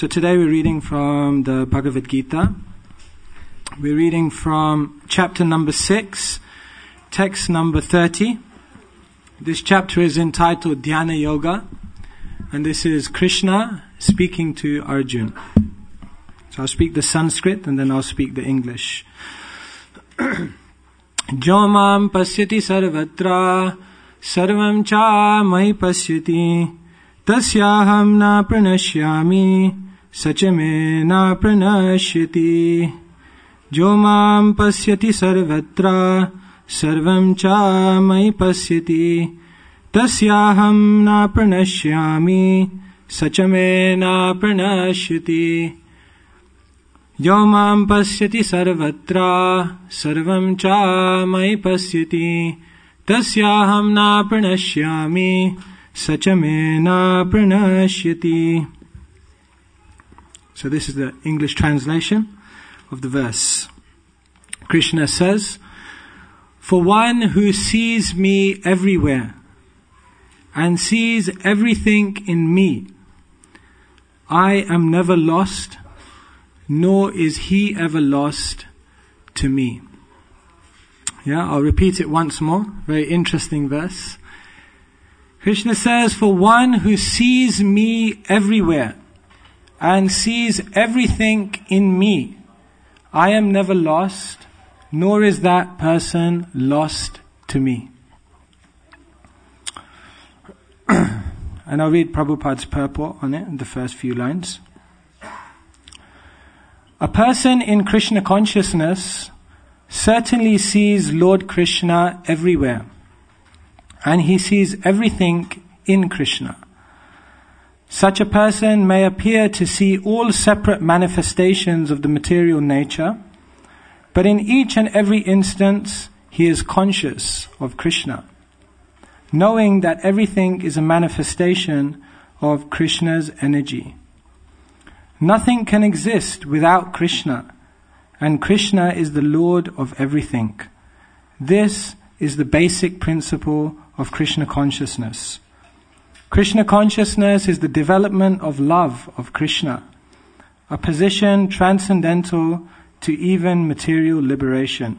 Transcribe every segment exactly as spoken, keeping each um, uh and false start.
So today we're reading from the Bhagavad Gita. We're reading from chapter number six, text number thirty. This chapter is entitled Dhyana Yoga, and this is Krishna speaking to Arjuna. So I'll speak the Sanskrit and then I'll speak the English. Jomam pasyati sarvatra sarvam cha mai pasyati tasyaham na pranashyami sachame na pranashyati. Jomam pasyati sarvatra sarvam cha mai pasyati tasyaham na pranashyami sachame na pranashyati. Yomam pasyati sarvatra sarvam cha mai pasyati tasyaham na pranashyami sachame na pranashyati. So this is the English translation of the verse. Krishna says, "For one who sees me everywhere and sees everything in me, I am never lost, nor is he ever lost to me." Yeah, I'll repeat it once more. Very interesting verse. Krishna says, "For one who sees me everywhere and sees everything in me, I am never lost, nor is that person lost to me." And I'll read Prabhupada's purport on it in the first few lines. A person in Krishna consciousness certainly sees Lord Krishna everywhere, and he sees everything in Krishna. Such a person may appear to see all separate manifestations of the material nature, but in each and every instance he is conscious of Krishna, knowing that everything is a manifestation of Krishna's energy. Nothing can exist without Krishna, and Krishna is the Lord of everything. This is the basic principle of Krishna consciousness. Krishna consciousness is the development of love of Krishna, a position transcendental to even material liberation.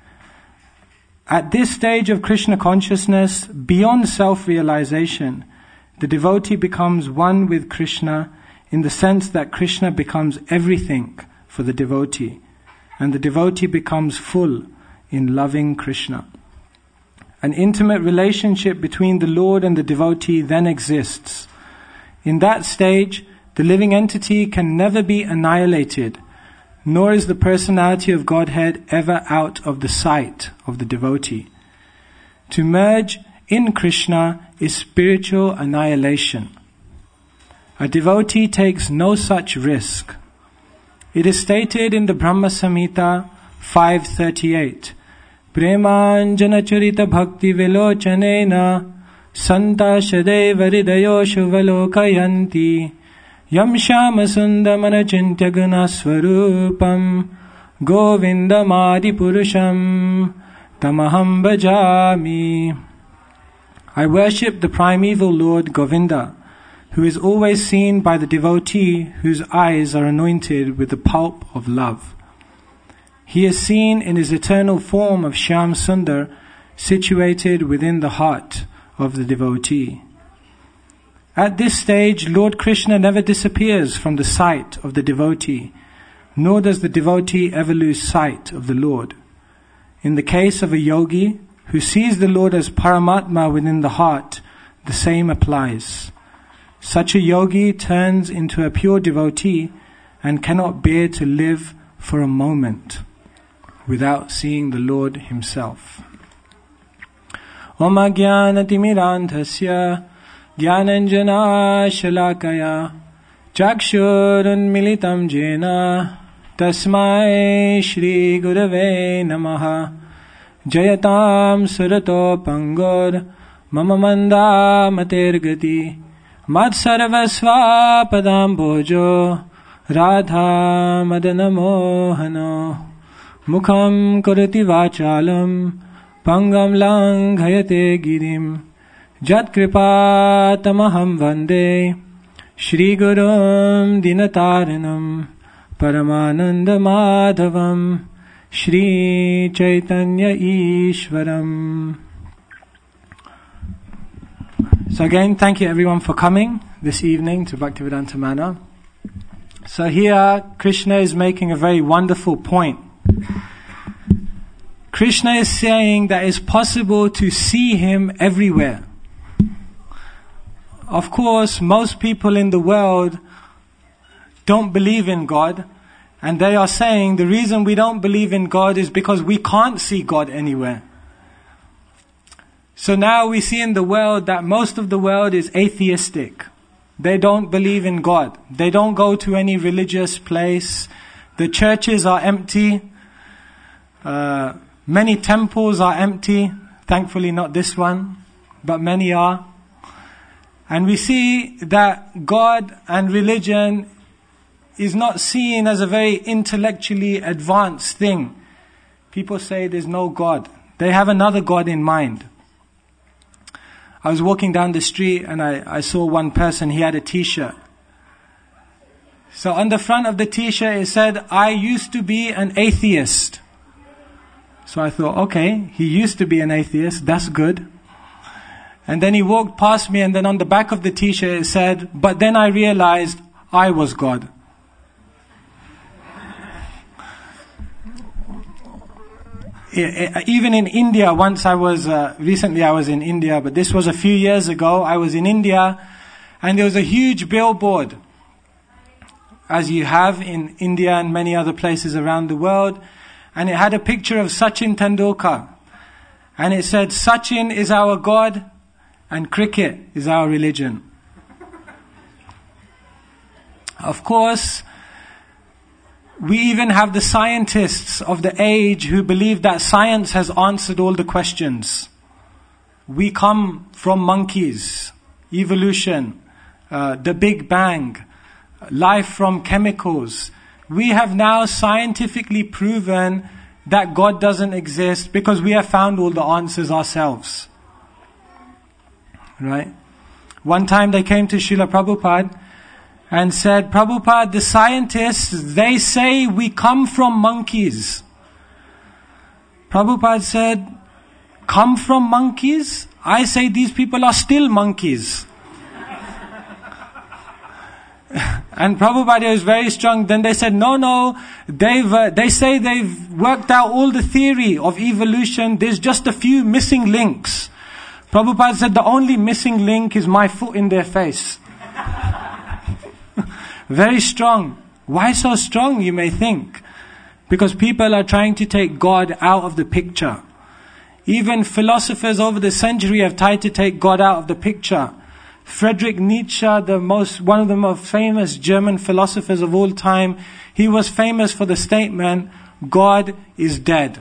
At this stage of Krishna consciousness, beyond self-realization, the devotee becomes one with Krishna in the sense that Krishna becomes everything for the devotee, and the devotee becomes full in loving Krishna. An intimate relationship between the Lord and the devotee then exists. In that stage, the living entity can never be annihilated, nor is the personality of Godhead ever out of the sight of the devotee. To merge in Krishna is spiritual annihilation. A devotee takes no such risk. It is stated in the Brahma Samhita five thirty-eight, "Premanjana charita bhakti vilochanena santa shadeva hridayo shuvalokayanti yam shama sundamana chintya guna swarupam govindamadi purusham tamaham bhajami." I worship the primeval Lord Govinda, who is always seen by the devotee whose eyes are anointed with the pulp of love. He is seen in his eternal form of Shyam Sundar, situated within the heart of the devotee. At this stage, Lord Krishna never disappears from the sight of the devotee, nor does the devotee ever lose sight of the Lord. In the case of a yogi who sees the Lord as Paramatma within the heart, the same applies. Such a yogi turns into a pure devotee and cannot bear to live for a moment without seeing the Lord himself. Om Ajnanatimirandhasya Jnananjana Shalakaya Chakshurunmilitam Jena Tasmai Shri Gurave Namaha Jayatam Surato Pangur Mama Manda Matergati Mat Sarvasva Padam Bhojo Radha Madana Mohano Mukham Karati Vachalam Pangam Langhayate Girim Jat Kripa Tamaham Vande Shri Gurum Dinataranam Paramananda Madhavam Shri Chaitanya Ishwaram. So again, thank you everyone for coming this evening to Bhaktivedanta Manor. So here, Krishna is making a very wonderful point. Krishna is saying that it's possible to see Him everywhere. Of course, most people in the world don't believe in God, and they are saying the reason we don't believe in God is because we can't see God anywhere. So now we see in the world that most of the world is atheistic. They don't believe in God. They don't go to any religious place. The churches are empty. Uh, many temples are empty. Thankfully not this one, but many are. And we see that God and religion is not seen as a very intellectually advanced thing. People say there's no God. They have another God in mind. I was walking down the street and I, I saw one person, he had a t-shirt. So on the front of the t-shirt it said, I used to be an atheist. So I thought, okay, he used to be an atheist, that's good. And then he walked past me and then on the back of the t-shirt it said, but then I realized I was God. Even in India, once I was, uh, recently I was in India, but this was a few years ago, I was in India and there was a huge billboard, as you have in India and many other places around the world, and it had a picture of Sachin Tendulkar. And it said, Sachin is our God and cricket is our religion. Of course, we even have the scientists of the age who believe that science has answered all the questions. We come from monkeys, evolution, uh, the Big Bang, life from chemicals. We have now scientifically proven that God doesn't exist because we have found all the answers ourselves. Right? One time they came to Srila Prabhupada and said, Prabhupada, the scientists, they say we come from monkeys. Prabhupada said, come from monkeys? I say these people are still monkeys. And Prabhupada was very strong. Then they said, no, no, they've, uh, they say they've worked out all the theory of evolution. There's just a few missing links. Prabhupada said, the only missing link is my foot in their face. Very strong. Why so strong, you may think? Because people are trying to take God out of the picture. Even philosophers over the century have tried to take God out of the picture. Friedrich Nietzsche, the most, one of the most famous German philosophers of all time, he was famous for the statement, God is dead.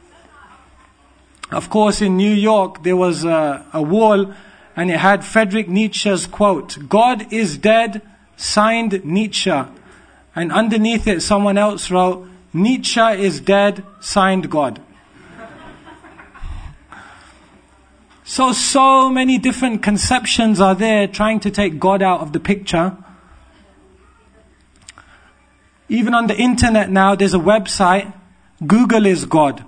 Of course, in New York, there was a, a wall and it had Friedrich Nietzsche's quote, God is dead, signed Nietzsche. And underneath it someone else wrote, Nietzsche is dead, signed God. So, so many different conceptions are there trying to take God out of the picture. Even on the internet now there's a website, Google is God.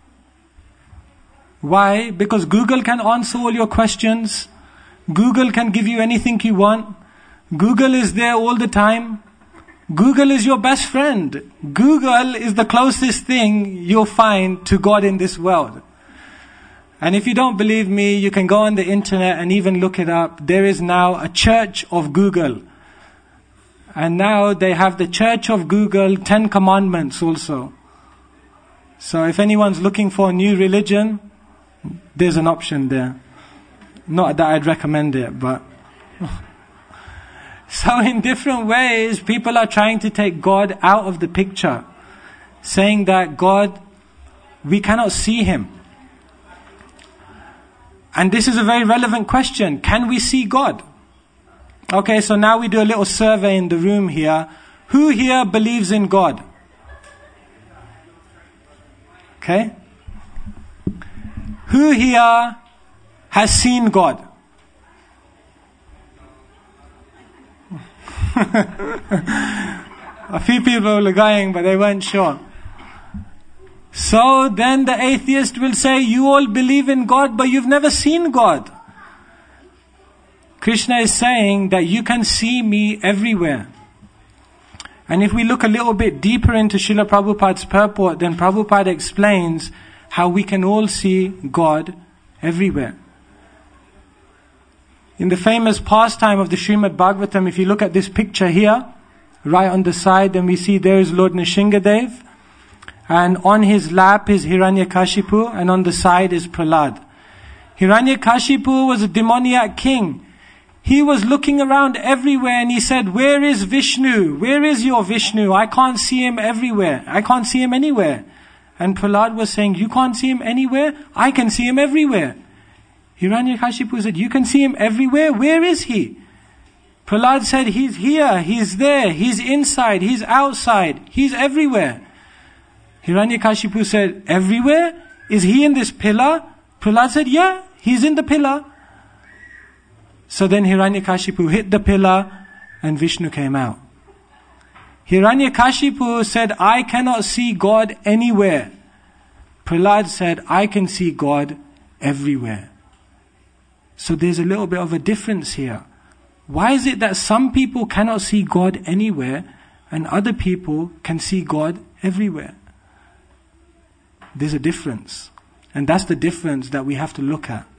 Why? Because Google can answer all your questions. Google can give you anything you want. Google is there all the time. Google is your best friend. Google is the closest thing you'll find to God in this world. And if you don't believe me, you can go on the internet and even look it up. There is now a church of Google. And now they have the Church of Google Ten Commandments also. So if anyone's looking for a new religion, there's an option there. Not that I'd recommend it, but... So in different ways, people are trying to take God out of the picture. Saying that God, we cannot see Him. And this is a very relevant question. Can we see God? Okay, so now we do a little survey in the room here. Who here believes in God? Okay. Who here has seen God? A few people were going, but they weren't sure. So then the atheist will say, you all believe in God, but you've never seen God. Krishna is saying that you can see me everywhere. And if we look a little bit deeper into Srila Prabhupada's purport, then Prabhupada explains how we can all see God everywhere. In the famous pastime of the Srimad Bhagavatam, if you look at this picture here, right on the side, then we see there is Lord Nrsingadev, and on his lap is Hiranyakashipu, and on the side is Prahlad. Hiranyakashipu was a demoniac king. He was looking around everywhere and he said, where is Vishnu? Where is your Vishnu? I can't see him everywhere. I can't see him anywhere. And Prahlad was saying, you can't see him anywhere? I can see him everywhere. Hiranyakashipu said, you can see him everywhere? Where is he? Prahlad said, he's here, he's there, he's inside, he's outside, he's everywhere. Hiranyakashipu said, everywhere? Is he in this pillar? Prahlad said, yeah, he's in the pillar. So then Hiranyakashipu hit the pillar and Vishnu came out. Hiranyakashipu said, I cannot see God anywhere. Prahlad said, I can see God everywhere. So there's a little bit of a difference here. Why is it that some people cannot see God anywhere and other people can see God everywhere? There's a difference. And that's the difference that we have to look at.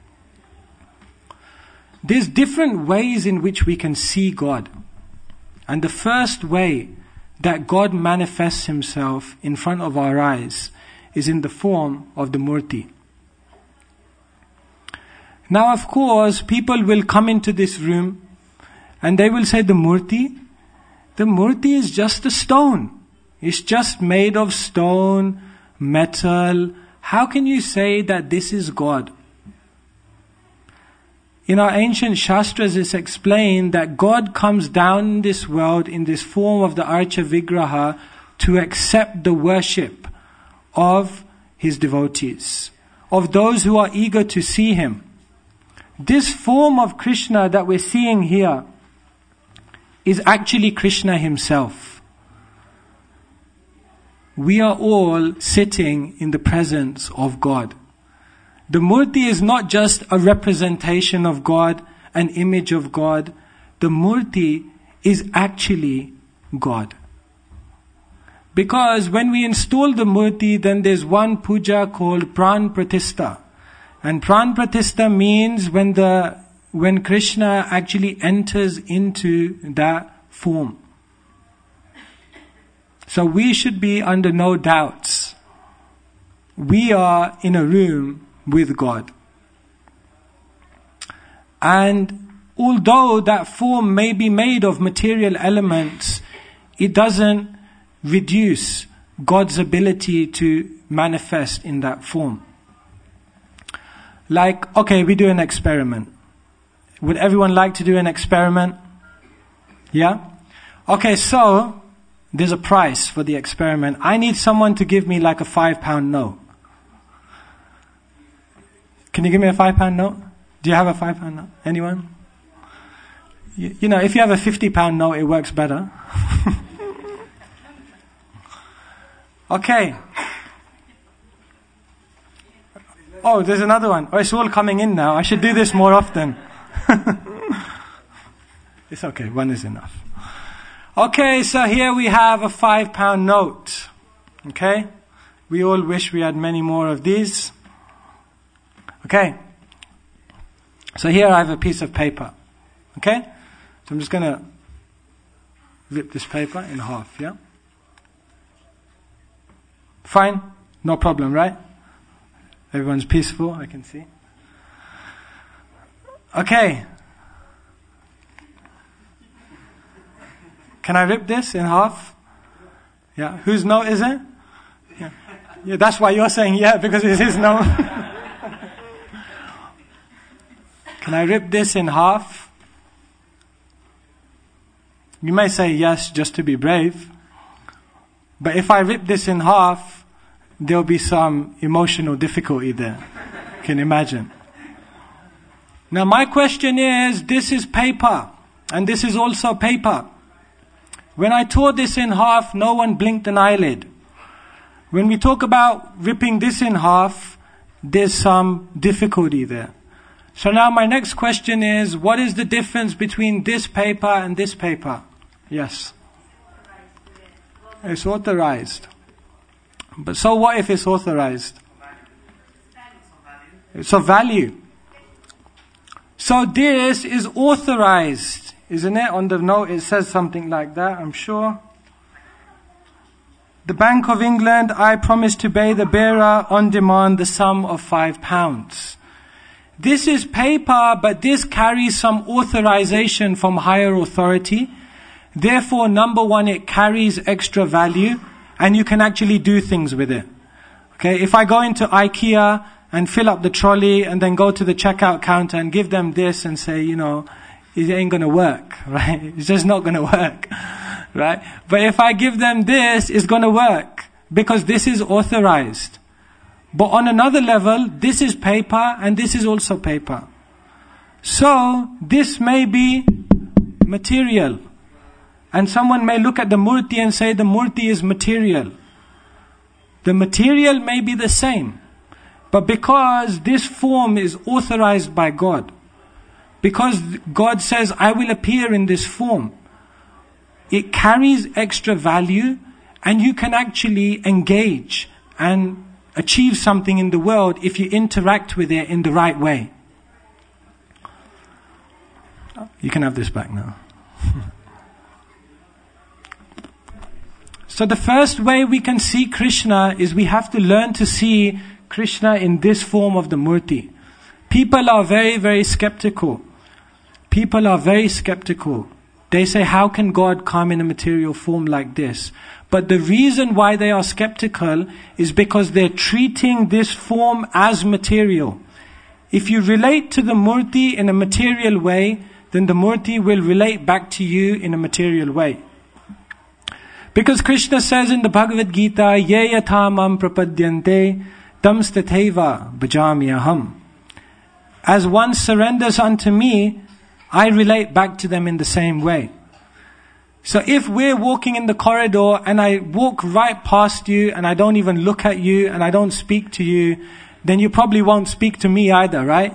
There's different ways in which we can see God. And the first way that God manifests himself in front of our eyes is in the form of the Murti. Now, of course, people will come into this room and they will say, the Murti, the Murti is just a stone. It's just made of stone, metal. How can you say that this is God? In our ancient Shastras, it's explained that God comes down in this world in this form of the Archa Vigraha to accept the worship of his devotees, of those who are eager to see him. This form of Krishna that we're seeing here is actually Krishna himself. We are all sitting in the presence of God. The Murti is not just a representation of God, an image of God. The Murti is actually God. Because when we install the Murti, then there's one puja called Pran Pratishta. And Pran Pratishta means when the when Krishna actually enters into that form. So we should be under no doubts. We are in a room with God. And although that form may be made of material elements, it doesn't reduce God's ability to manifest in that form. Like, okay, we do an experiment. Would everyone like to do an experiment? Yeah? Okay, so there's a price for the experiment. I need someone to give me like a five pound note. Can you give me a five pound note? Do you have a five pound note? Anyone? You, you know, if you have a fifty pound note, it works better. Okay. Oh, there's another one. Oh, it's all coming in now. I should do this more often. It's okay, one is enough. Okay, so here we have a five pound note. Okay? We all wish we had many more of these. Okay? So here I have a piece of paper. Okay? So I'm just going to rip this paper in half, yeah? Fine? No problem, right? Everyone's peaceful, I can see. Okay. Can I rip this in half? Yeah. Whose note is it? Yeah. Yeah, that's why you're saying yeah, because it's his note. Can I rip this in half? You may say yes just to be brave. But if I rip this in half, there'll be some emotional difficulty there. Can you imagine? Now my question is, this is paper. And this is also paper. When I tore this in half, no one blinked an eyelid. When we talk about ripping this in half, there's some difficulty there. So now my next question is, what is the difference between this paper and this paper? Yes. It's authorized. But so what if it's authorized? It's of value. So this is authorized, isn't it? On the note it says something like that, I'm sure. The Bank of England, I promise to pay the bearer on demand the sum of five pounds. This is paper, but this carries some authorization from higher authority. Therefore, number one, it carries extra value, and you can actually do things with it. Okay, if I go into IKEA and fill up the trolley and then go to the checkout counter and give them this and say, you know, it ain't gonna work, right? It's just not gonna work. Right? But if I give them this, it's going to work because this is authorized. But on another level, this is paper and this is also paper. So, this may be material. And someone may look at the murti and say the murti is material. The material may be the same. But because this form is authorized by God, because God says, I will appear in this form, it carries extra value, and you can actually engage and achieve something in the world if you interact with it in the right way. You can have this back now. So the first way we can see Krishna is we have to learn to see Krishna in this form of the murti. People are very, very skeptical. People are very skeptical. They say, how can God come in a material form like this? But the reason why they are skeptical is because they're treating this form as material. If you relate to the murti in a material way, then the murti will relate back to you in a material way. Because Krishna says in the Bhagavad Gita, Ye yatha mam prapadyante tam stateva bhajami aham. As one surrenders unto me, I relate back to them in the same way. So if we're walking in the corridor and I walk right past you and I don't even look at you and I don't speak to you, then you probably won't speak to me either, right?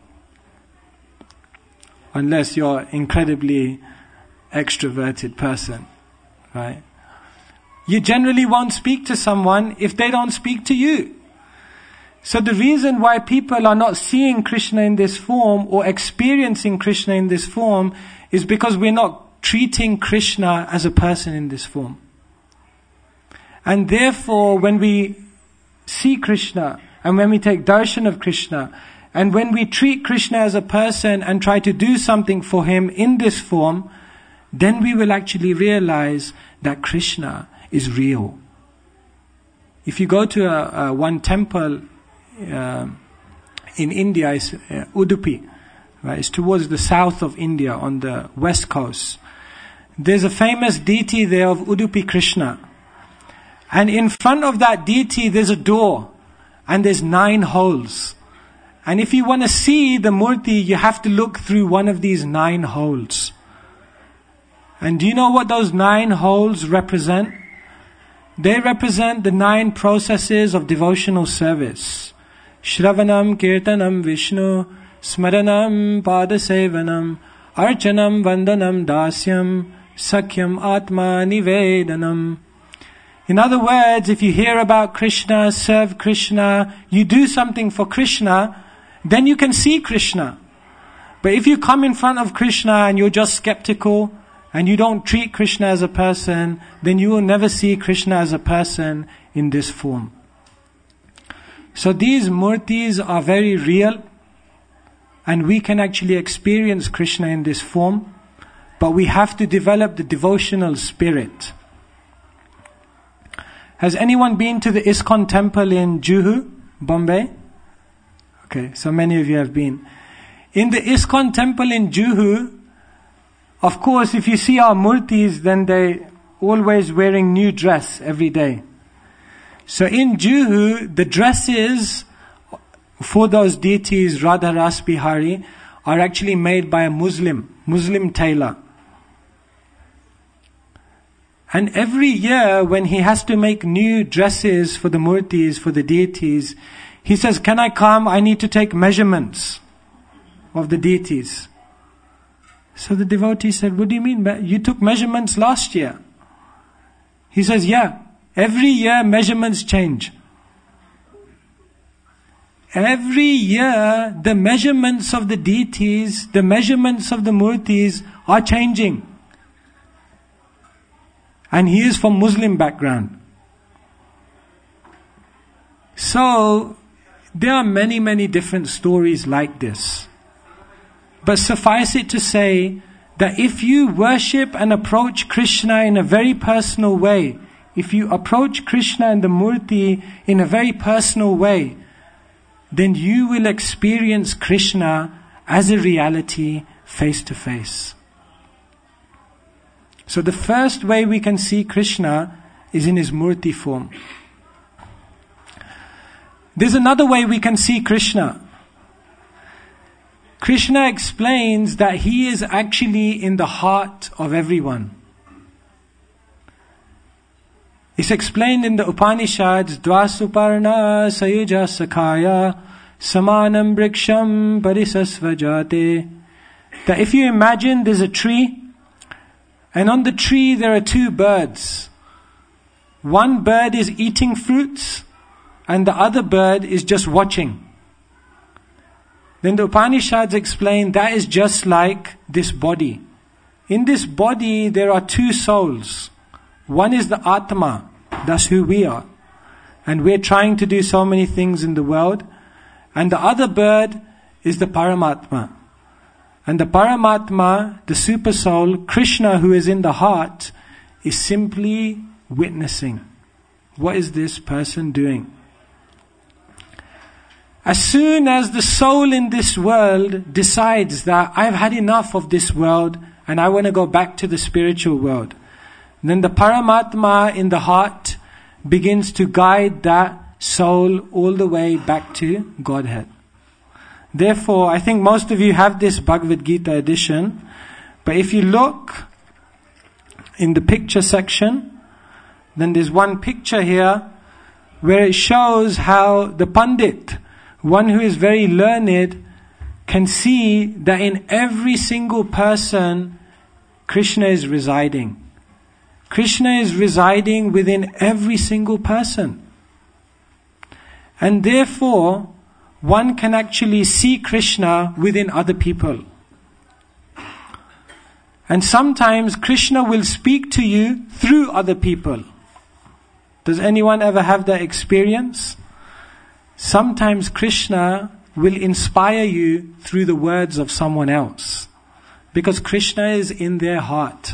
Unless you're an incredibly extroverted person, right? You generally won't speak to someone if they don't speak to you. So the reason why people are not seeing Krishna in this form or experiencing Krishna in this form is because we're not treating Krishna as a person in this form. And therefore, when we see Krishna and when we take darshan of Krishna and when we treat Krishna as a person and try to do something for him in this form, then we will actually realize that Krishna is real. If you go to a, a one temple uh, in India, it's uh, Udupi, right? It's towards the south of India on the west coast. There's a famous deity there of Udupi Krishna. And in front of that deity there's a door and there's nine holes. And if you want to see the murti, you have to look through one of these nine holes. And do you know what those nine holes represent? They represent the nine processes of devotional service. Shravanam, Kirtanam, Vishnu, Smaranam, Padasevanam, Archanam, Vandanam, Dasyam, Sakyam, Atma, Nivedanam. In other words, if you hear about Krishna, serve Krishna, you do something for Krishna, then you can see Krishna. But if you come in front of Krishna and you're just skeptical, and you don't treat Krishna as a person, then you will never see Krishna as a person in this form. So these murtis are very real, and we can actually experience Krishna in this form, but we have to develop the devotional spirit. Has anyone been to the ISKCON temple in Juhu, Bombay? Okay, so many of you have been. In the ISKCON temple in Juhu, of course, if you see our murtis, then they always wearing new dress every day. So in Juhu, the dresses for those deities, Radha Ras Bihari, are actually made by a Muslim, Muslim tailor. And every year when he has to make new dresses for the murtis, for the deities, he says, can I come? I need to take measurements of the deities. So the devotee said, what do you mean? You took measurements last year. He says, yeah, every year measurements change. Every year the measurements of the deities, the measurements of the murtis are changing. And he is from Muslim background. So there are many, many different stories like this. But suffice it to say that if you worship and approach Krishna in a very personal way, if you approach Krishna and the Murti in a very personal way, then you will experience Krishna as a reality face to face. So the first way we can see Krishna is in his Murti form. There's another way we can see Krishna. Krishna explains that he is actually in the heart of everyone. It's explained in the Upanishads, Dvasuparna Sayuja Sakhaya Samanam Briksham Parisasvajate. That if you imagine there's a tree, and on the tree there are two birds. One bird is eating fruits, and the other bird is just watching. Then the Upanishads explain that is just like this body. In this body there are two souls. One is the Atma, that's who we are. And we're trying to do so many things in the world. And the other bird is the Paramatma. And the Paramatma, the super soul, Krishna who is in the heart, is simply witnessing. What is this person doing? As soon as the soul in this world decides that I've had enough of this world and I want to go back to the spiritual world, then the Paramatma in the heart begins to guide that soul all the way back to Godhead. Therefore, I think most of you have this Bhagavad Gita edition, but if you look in the picture section, then there's one picture here where it shows how the Pandit, one who is very learned, can see that in every single person Krishna is residing. Krishna is residing within every single person. And therefore, one can actually see Krishna within other people. And sometimes Krishna will speak to you through other people. Does anyone ever have that experience? Sometimes Krishna will inspire you through the words of someone else, because Krishna is in their heart.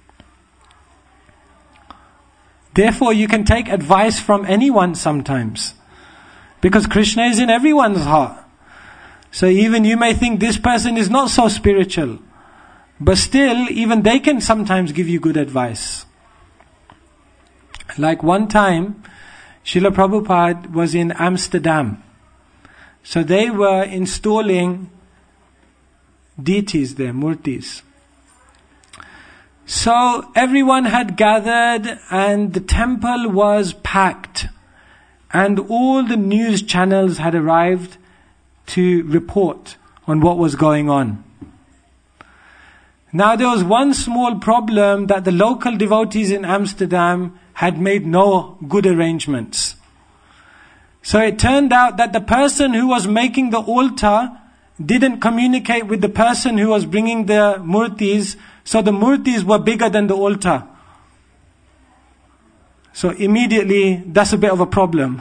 Therefore, you can take advice from anyone sometimes, because Krishna is in everyone's heart. So even you may think this person is not so spiritual, but still, even they can sometimes give you good advice. Like one time, Srila Prabhupada was in Amsterdam. So they were installing deities there, murtis. So everyone had gathered and the temple was packed. And all the news channels had arrived to report on what was going on. Now there was one small problem, that the local devotees in Amsterdam had made no good arrangements. So it turned out that the person who was making the altar didn't communicate with the person who was bringing the murtis, so the murtis were bigger than the altar. So immediately, that's a bit of a problem.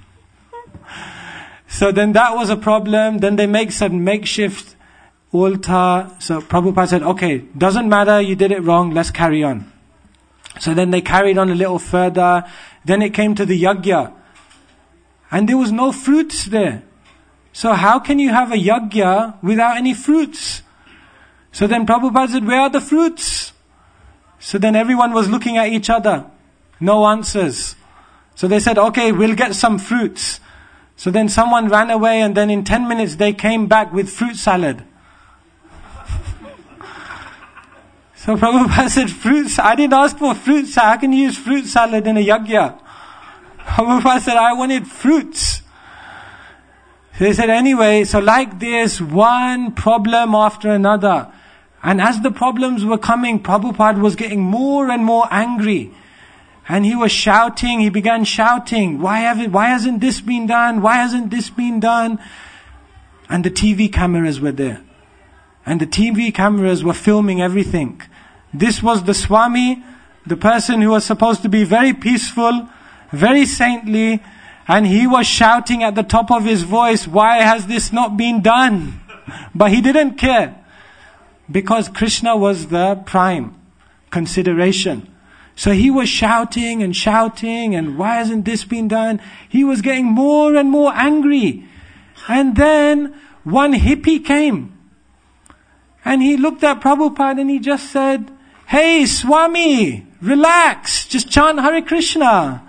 So then that was a problem. Then they make some makeshift altar. So Prabhupada said, okay, doesn't matter, you did it wrong, let's carry on. So then they carried on a little further. Then it came to the yajna. And there was no fruits there. So how can you have a yajna without any fruits? So then Prabhupada said, where are the fruits? So then everyone was looking at each other. No answers. So they said, okay, we'll get some fruits. So then someone ran away, and then in ten minutes they came back with fruit salad. So Prabhupada said, fruits, I didn't ask for fruits. How can you use fruit salad in a yagya? Prabhupada said, I wanted fruits. So he said, anyway, so like this, one problem after another. And as the problems were coming, Prabhupada was getting more and more angry. And he was shouting, he began shouting, why have it, why hasn't this been done? Why hasn't this been done? And the T V cameras were there. And the T V cameras were filming everything. This was the Swami, the person who was supposed to be very peaceful, very saintly, and he was shouting at the top of his voice, why has this not been done? But he didn't care. Because Krishna was the prime consideration. So he was shouting and shouting, and why hasn't this been done? He was getting more and more angry. And then one hippie came. And he looked at Prabhupada and he just said, hey Swami, relax, just chant Hare Krishna.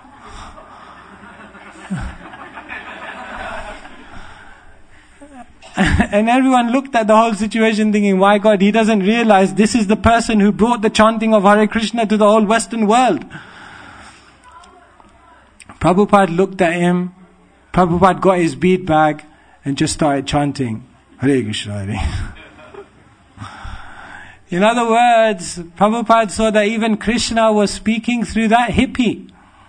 And everyone looked at the whole situation thinking, why God, he doesn't realize this is the person who brought the chanting of Hare Krishna to the whole Western world. Prabhupada looked at him, Prabhupada got his bead bag and just started chanting, Hare Krishna, Hare. In other words, Prabhupada saw that even Krishna was speaking through that hippie.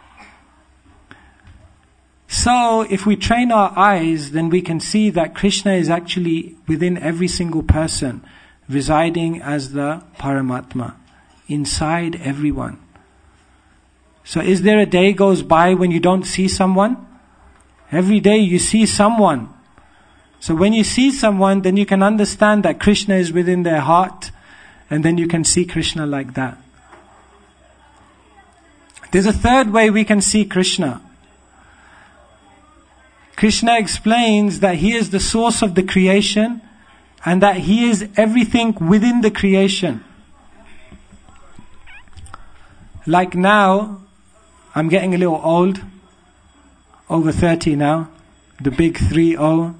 So, if we train our eyes, then we can see that Krishna is actually within every single person, residing as the Paramatma, inside everyone. So, is there a day goes by when you don't see someone? Every day you see someone. So, when you see someone, then you can understand that Krishna is within their heart, and then you can see Krishna like that. There's a third way we can see Krishna. Krishna explains that He is the source of the creation and that He is everything within the creation. Like now, I'm getting a little old, over thirty now, the big three oh.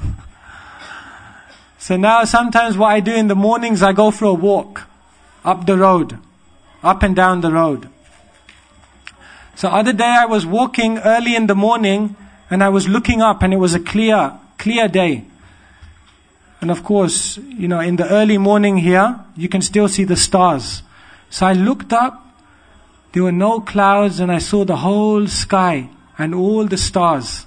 So now sometimes what I do in the mornings, I go for a walk up the road, up and down the road. So other day I was walking early in the morning, and I was looking up and it was a clear, clear day. And of course, you know, in the early morning here, you can still see the stars. So I looked up, there were no clouds, and I saw the whole sky and all the stars.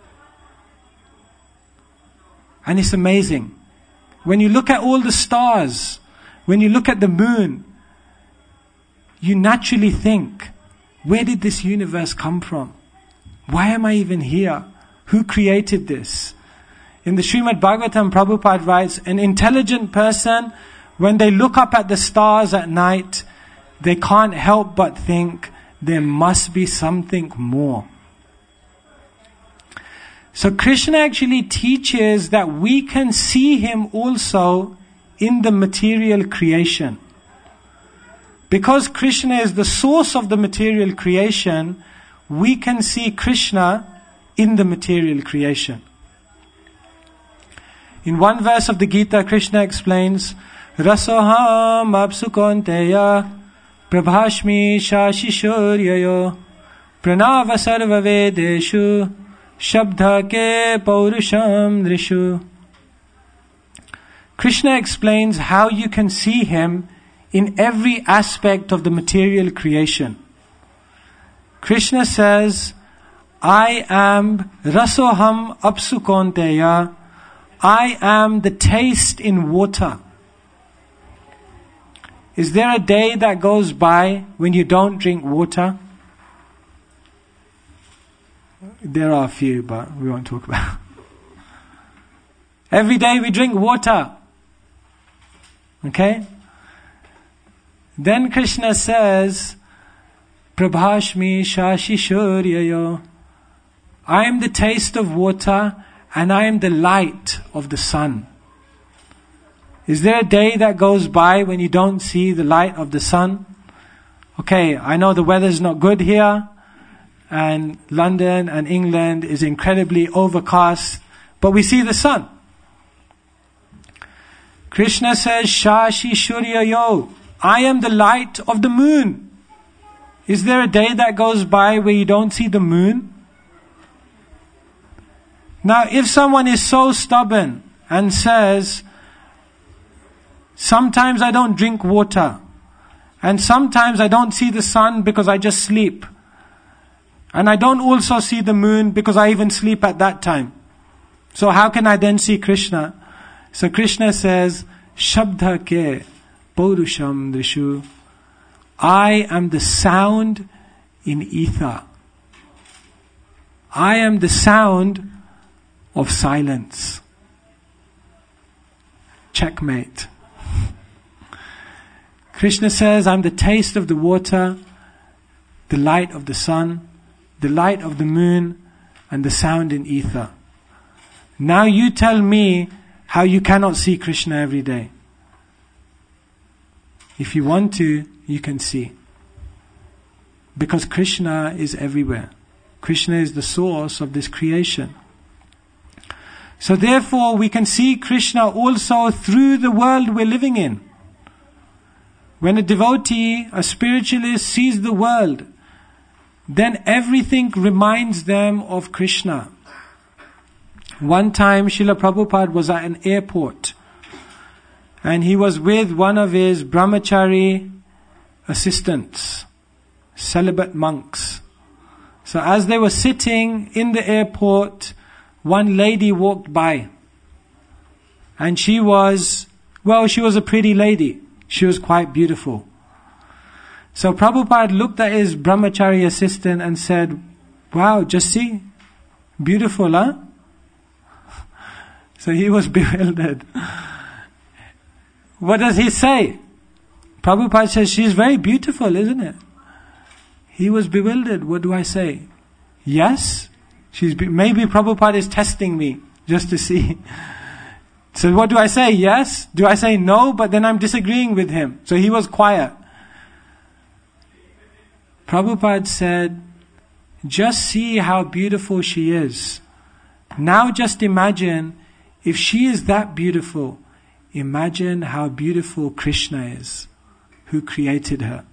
And it's amazing. When you look at all the stars, when you look at the moon, you naturally think, where did this universe come from? Why am I even here? Who created this? In the Srimad Bhagavatam, Prabhupada writes, an intelligent person, when they look up at the stars at night, they can't help but think, there must be something more. So Krishna actually teaches that we can see Him also in the material creation. Because Krishna is the source of the material creation, we can see Krishna in the material creation. In one verse of the Gita, Krishna explains, Rasoham apsukonteya prabhashmi shashishoryayo pranava sarva vedeshu shabdha ke paurusham drishu. Krishna explains how you can see Him in every aspect of the material creation. Krishna says, I am Rasoham Apsukonteya. I am the taste in water. Is there a day that goes by when you don't drink water? There are a few, but we won't talk about it. Every day we drink water. Okay? Then Krishna says, Prabhashmi shashishoryayo. I am the taste of water and I am the light of the sun. Is there a day that goes by when you don't see the light of the sun? Okay, I know the weather's not good here, and London and England is incredibly overcast, but we see the sun. Krishna says, Shashishoryayo. I am the light of the moon. Is there a day that goes by where you don't see the moon? Now, if someone is so stubborn and says, sometimes I don't drink water, and sometimes I don't see the sun because I just sleep, and I don't also see the moon because I even sleep at that time, so how can I then see Krishna? So Krishna says, Shabda ke Paurusham Drishu. I am the sound in ether. I am the sound of silence. Checkmate. Krishna says, I'm the taste of the water, the light of the sun, the light of the moon, and the sound in ether. Now you tell me how you cannot see Krishna every day. If you want to, you can see. Because Krishna is everywhere. Krishna is the source of this creation. So therefore we can see Krishna also through the world we're living in. When a devotee, a spiritualist sees the world, then everything reminds them of Krishna. One time Srila Prabhupada was at an airport, and he was with one of his brahmachari assistants, celibate monks. So as they were sitting in the airport, one lady walked by. And she was, well, she was a pretty lady. She was quite beautiful. So Prabhupada looked at his brahmachari assistant and said, wow, just see, beautiful, huh? So he was bewildered. What does he say? Prabhupada says, she's very beautiful, isn't it? He was bewildered. What do I say? Yes? She's be- maybe Prabhupada is testing me just to see. So what do I say? Yes? Do I say no? But then I'm disagreeing with him. So he was quiet. Prabhupada said, just see how beautiful she is. Now just imagine, if she is that beautiful, imagine how beautiful Krishna is, who created her.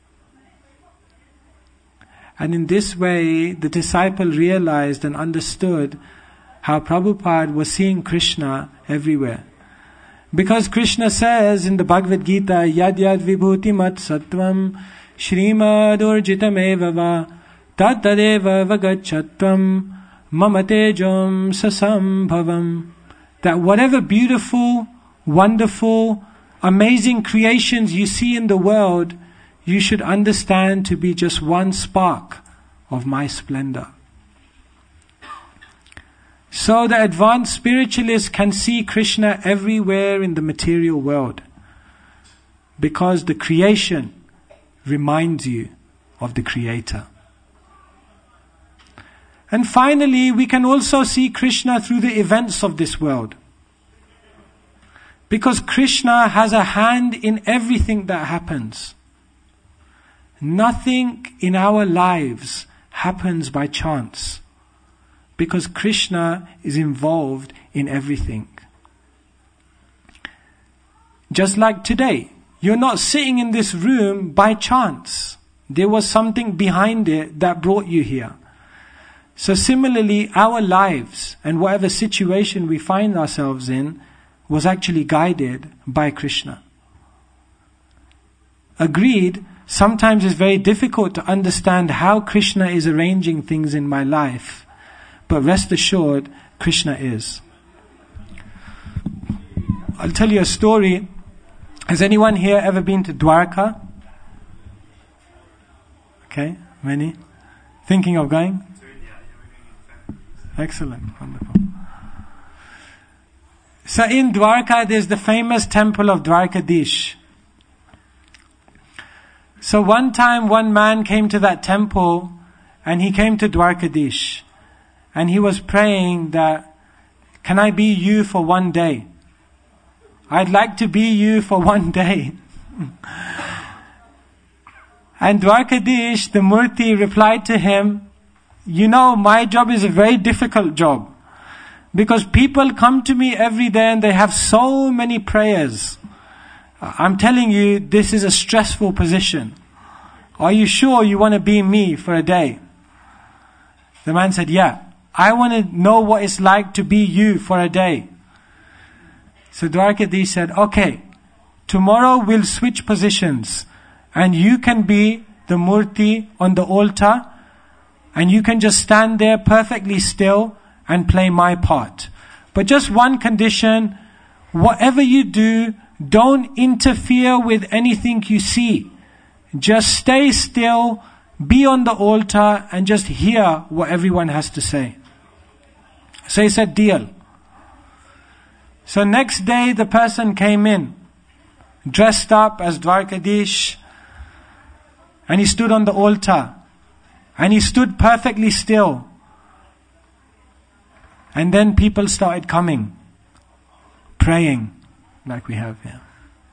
And in this way, the disciple realized and understood how Prabhupada was seeing Krishna everywhere. Because Krishna says in the Bhagavad Gita, Yad yad vibhuti mat sattvam Shrimad urjitam eva va tad tadeva vagachatvam mamatejam sasambhavam. That whatever beautiful, wonderful, amazing creations you see in the world, you should understand to be just one spark of my splendor. So the advanced spiritualist can see Krishna everywhere in the material world, because the creation reminds you of the Creator. And finally, we can also see Krishna through the events of this world, because Krishna has a hand in everything that happens. Nothing in our lives happens by chance, because Krishna is involved in everything. Just like today, you're not sitting in this room by chance. There was something behind it that brought you here. So similarly, our lives and whatever situation we find ourselves in was actually guided by Krishna. Agreed, sometimes it's very difficult to understand how Krishna is arranging things in my life. But rest assured, Krishna is. I'll tell you a story. Has anyone here ever been to Dwarka? Okay, many? Thinking of going? Excellent, wonderful. So in Dwarka, there's the famous temple of Dwarkadish. So one time, one man came to that temple, and he came to Dwarkadish. And he was praying that, can I be you for one day? I'd like to be you for one day. And Dwarkadish, the Murti, replied to him, you know, my job is a very difficult job. Because people come to me every day and they have so many prayers. I'm telling you, this is a stressful position. Are you sure you want to be me for a day? The man said, yeah, I want to know what it's like to be you for a day. So Dwarkadish said, okay, tomorrow we'll switch positions and you can be the murti on the altar and you can just stand there perfectly still and play my part. But just one condition, whatever you do, don't interfere with anything you see. Just stay still, be on the altar and just hear what everyone has to say. So he said, deal. So next day the person came in, dressed up as Dwarkadish, and he stood on the altar. And he stood perfectly still. And then people started coming, praying, like we have here.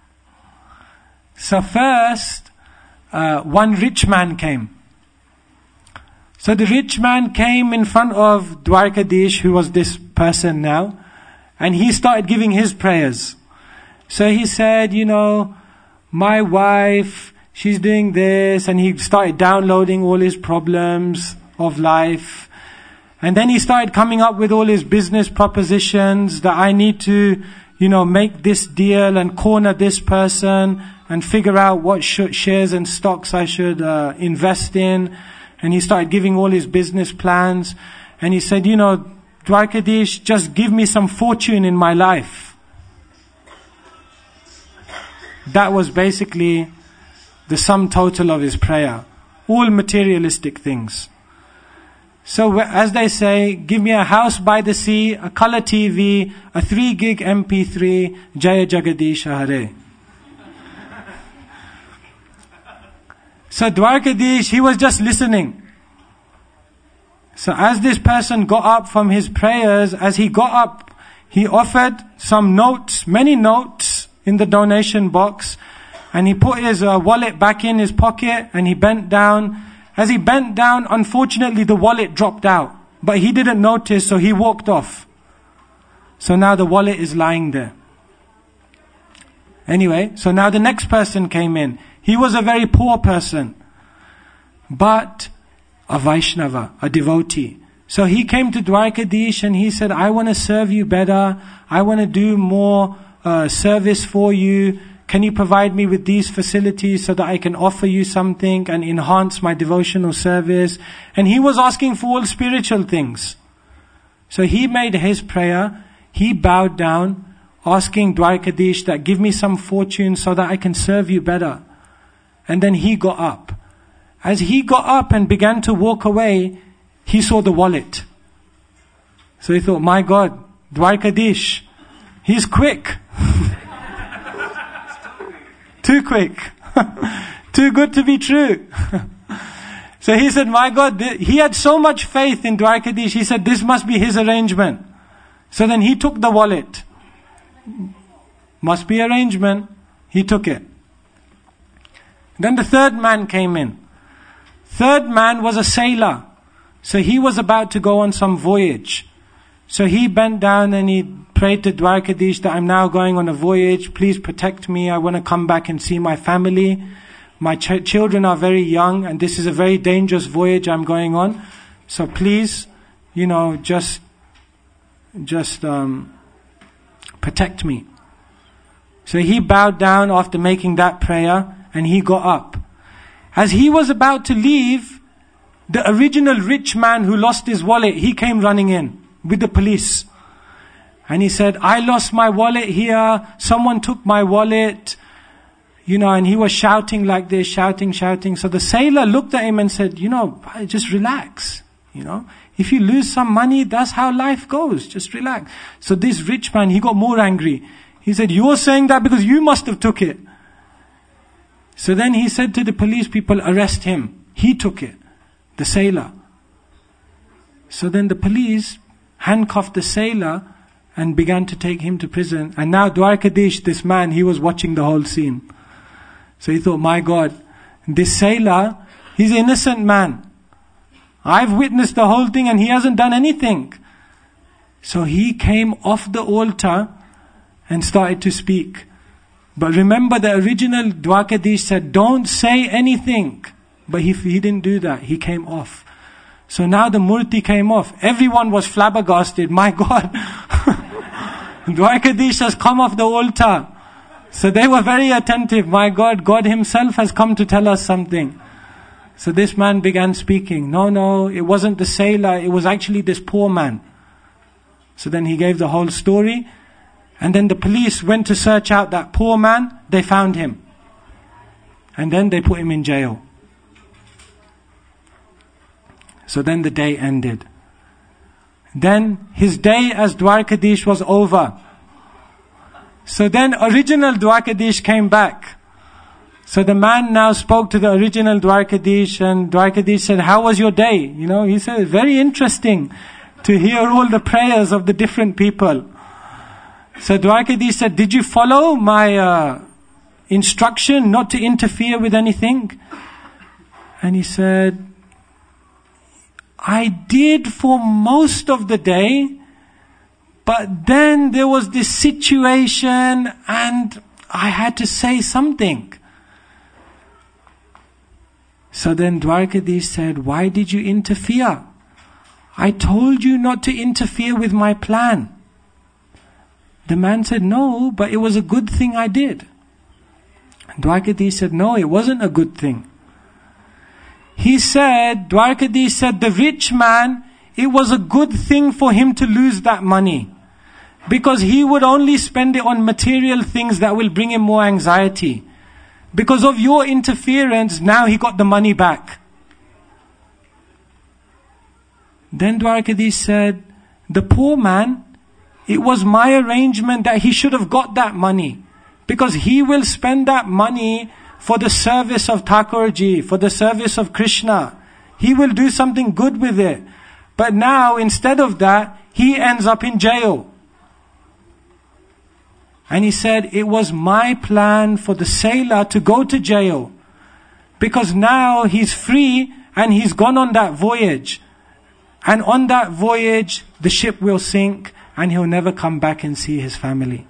So first, uh, one rich man came. So the rich man came in front of Dwarkadish, who was this person now, and he started giving his prayers. So he said, you know, my wife, she's doing this, and he started downloading all his problems of life. And then he started coming up with all his business propositions that I need to, you know, make this deal and corner this person and figure out what sh- shares and stocks I should uh, invest in. And he started giving all his business plans. And he said, you know, Dwarkadish, just give me some fortune in my life. That was basically the sum total of his prayer. All materialistic things. So as they say, give me a house by the sea, a color T V, a three gig M P three, Jaya Jagadisha Hare. So Dwarkadish, he was just listening. So as this person got up from his prayers, as he got up, he offered some notes, many notes in the donation box, and he put his uh, wallet back in his pocket and he bent down. As he bent down, unfortunately the wallet dropped out. But he didn't notice, so he walked off. So now the wallet is lying there. Anyway, so now the next person came in. He was a very poor person, but a Vaishnava, a devotee. So he came to Dwarkadish and he said, I want to serve you better. I want to do more uh, service for you. Can you provide me with these facilities so that I can offer you something and enhance my devotional service? And he was asking for all spiritual things. So he made his prayer. He bowed down, asking Dwarkadish that give me some fortune so that I can serve you better. And then he got up. As he got up and began to walk away, he saw the wallet. So he thought, my God, Dwarkadish, he's quick. Too quick. Too good to be true. So he said, my God, th- he had so much faith in Dwarkadish. He said, this must be his arrangement. So then he took the wallet. Must be arrangement. He took it. Then the third man came in. Third man was a sailor. So he was about to go on some voyage. So he bent down and he prayed to Dwarkadish that I'm now going on a voyage. Please protect me. I want to come back and see my family. My ch- children are very young and this is a very dangerous voyage I'm going on. So please, you know, just, just um, protect me. So he bowed down after making that prayer and he got up. As he was about to leave, the original rich man who lost his wallet, he came running in with the police. And he said, I lost my wallet here. Someone took my wallet. You know, and he was shouting like this, shouting, shouting. So the sailor looked at him and said, you know, just relax. You know, if you lose some money, that's how life goes. Just relax. So this rich man, he got more angry. He said, you're saying that because you must have took it. So then he said to the police people, arrest him. He took it. The sailor. So then the police handcuffed the sailor and began to take him to prison. And now Dwarkadish, this man, he was watching the whole scene. So he thought, my God, this sailor, he's an innocent man. I've witnessed the whole thing and he hasn't done anything. So he came off the altar and started to speak. But remember, the original Dwarkadish said, don't say anything. But he, he didn't do that. He came off. So now the murti came off. Everyone was flabbergasted. My God, Dwarkadish has come off the altar. So they were very attentive. My God, God himself has come to tell us something. So this man began speaking. No, no, it wasn't the sailor. It was actually this poor man. So then he gave the whole story. And then the police went to search out that poor man. They found him. And then they put him in jail. So then the day ended. Then his day as Dwarkadish was over. So then original Dwarkadish came back. So the man now spoke to the original Dwarkadish, and Dwarkadish said, how was your day? You know, he said, very interesting to hear all the prayers of the different people. So Dwarkadish said, did you follow my uh, instruction not to interfere with anything? And he said, I did for most of the day, but then there was this situation and I had to say something. So then Dwarkadish said, why did you interfere? I told you not to interfere with my plan. The man said, no, but it was a good thing I did. Dwarkadish said, no, it wasn't a good thing. He said, Dwarkadish said, the rich man, it was a good thing for him to lose that money. Because he would only spend it on material things that will bring him more anxiety. Because of your interference, now he got the money back. Then Dwarkadish said, the poor man, it was my arrangement that he should have got that money. Because he will spend that money for the service of Thakurji, for the service of Krishna. He will do something good with it. But now, instead of that, he ends up in jail. And he said, it was my plan for the sailor to go to jail. Because now he's free and he's gone on that voyage. And on that voyage, the ship will sink and he'll never come back and see his family.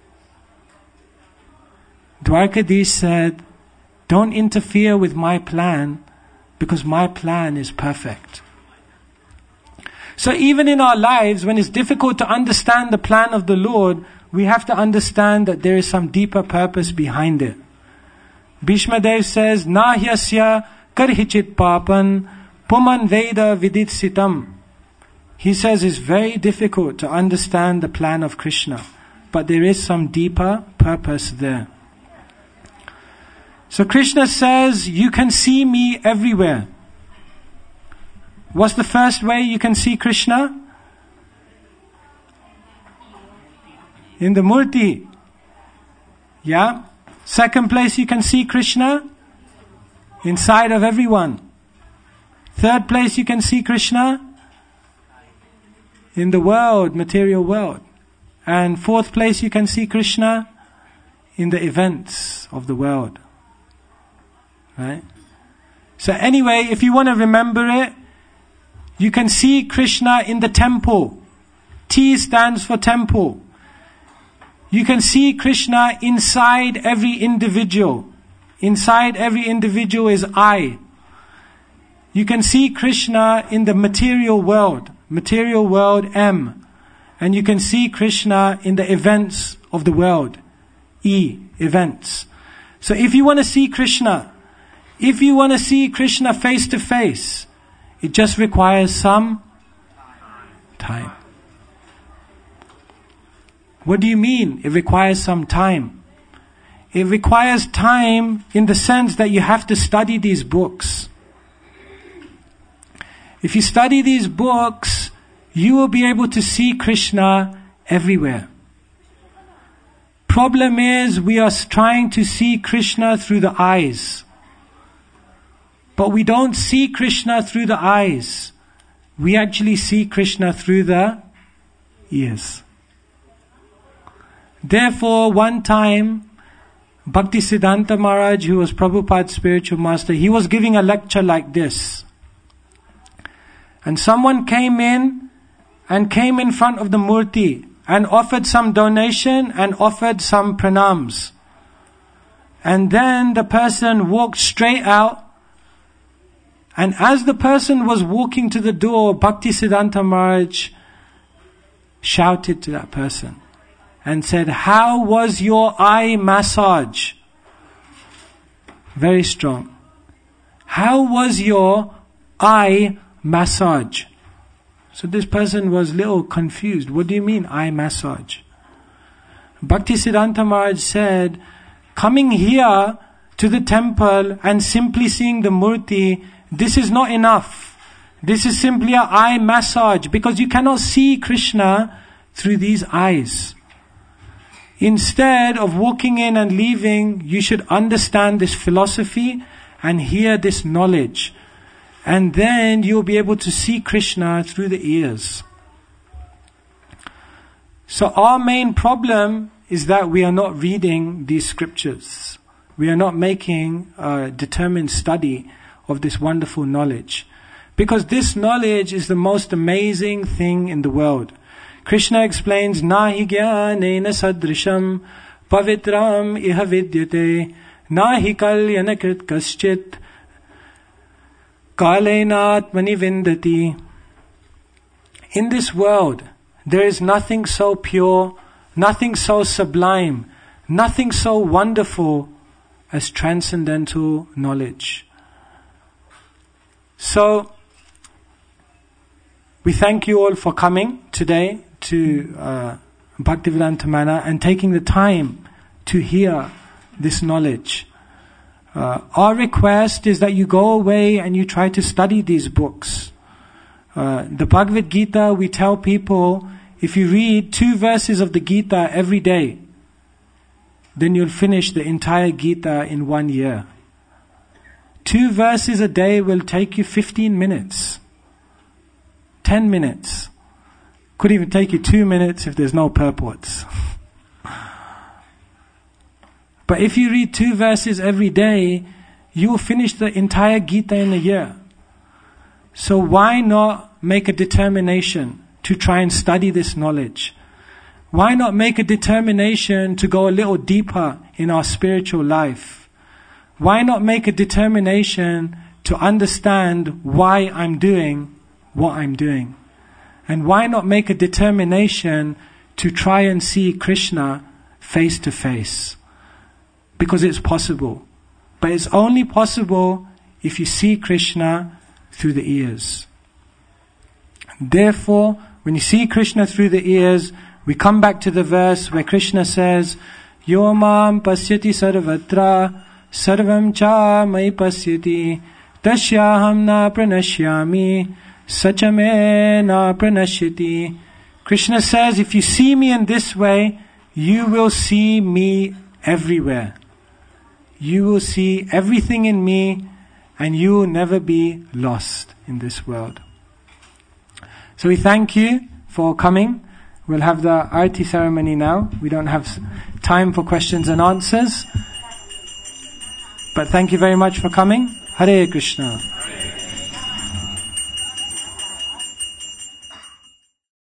Dwarkadish said, don't interfere with my plan, because my plan is perfect. So even in our lives, when it's difficult to understand the plan of the Lord, we have to understand that there is some deeper purpose behind it. Bhishma Dev says, Nahyasya karhichit papan puman veda vidit sitam. He says it's very difficult to understand the plan of Krishna, but there is some deeper purpose there. So Krishna says, you can see me everywhere. What's the first way you can see Krishna? In the Murti. Yeah? Second place you can see Krishna? Inside of everyone. Third place you can see Krishna? In the world, material world. And fourth place you can see Krishna? In the events of the world. Right? So anyway, if you want to remember it, you can see Krishna in the temple. T stands for temple. You can see Krishna inside every individual. Inside every individual is I. You can see Krishna in the material world. Material world, M. And you can see Krishna in the events of the world. E, events. So if you want to see Krishna, if you want to see Krishna face to face, it just requires some time. What do you mean? It requires some time. It requires time in the sense that you have to study these books. If you study these books, you will be able to see Krishna everywhere. Problem is, we are trying to see Krishna through the eyes. But we don't see Krishna through the eyes. We actually see Krishna through the ears. Therefore, one time, Bhaktisiddhanta Maharaj, who was Prabhupada's spiritual master, he was giving a lecture like this. And someone came in and came in front of the Murti and offered some donation and offered some pranams. And then the person walked straight out. And as the person was walking to the door, Bhaktisiddhanta Maharaj shouted to that person and said, "How was your eye massage?" Very strong. "How was your eye massage?" So this person was a little confused. "What do you mean, eye massage?" Bhaktisiddhanta Maharaj said, "Coming here to the temple and simply seeing the murti, this is not enough. This is simply an eye massage, because you cannot see Krishna through these eyes. Instead of walking in and leaving, you should understand this philosophy and hear this knowledge. And then you'll be able to see Krishna through the ears." So our main problem is that we are not reading these scriptures. We are not making a determined study of this wonderful knowledge. Because this knowledge is the most amazing thing in the world. Krishna explains, "Nahi jnanena sadrisham pavitram iha vidyate nahi kalyanakrit kaschit kalenatmani vindati." In this world, there is nothing so pure, nothing so sublime, nothing so wonderful as transcendental knowledge. So, we thank you all for coming today to uh, Bhaktivedanta Manor and taking the time to hear this knowledge. Uh, our request is that you go away and you try to study these books. Uh, the Bhagavad Gita, we tell people, if you read two verses of the Gita every day, then you'll finish the entire Gita in one year. Two verses a day will take you fifteen minutes. ten minutes. Could even take you two minutes if there's no purports. But if you read two verses every day, you will finish the entire Gita in a year. So why not make a determination to try and study this knowledge? Why not make a determination to go a little deeper in our spiritual life? Why not make a determination to understand why I'm doing what I'm doing? And why not make a determination to try and see Krishna face to face? Because it's possible. But it's only possible if you see Krishna through the ears. Therefore, when you see Krishna through the ears, we come back to the verse where Krishna says, "Yo mam pasyati sarvatra sarvam cha mai pasyati tasyaham na pranashyami sachame na pranashyati." Krishna says, if you see me in this way, you will see me everywhere. You will see everything in me, and you will never be lost in this world. So we thank you for coming. We'll have the Arati ceremony now. We don't have time for questions and answers. But thank you very much for coming. Hare Krishna.